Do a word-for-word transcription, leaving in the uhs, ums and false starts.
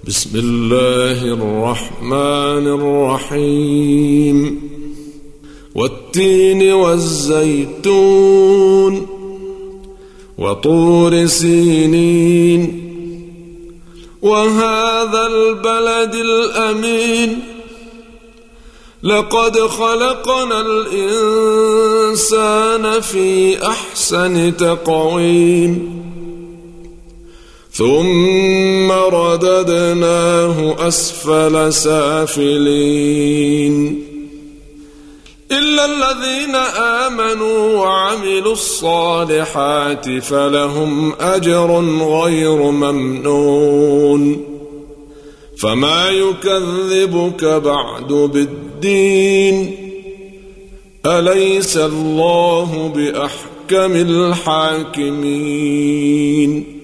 بسم الله الرحمن الرحيم والتين والزيتون وطور سينين وهذا البلد الأمين لقد خلقنا الإنسان في أحسن تقويم ثم رددناه أسفل سافلين إلا الذين آمنوا وعملوا الصالحات فلهم أجر غير ممنون فما يكذبك بعد بالدين أليس الله بأحكم الحاكمين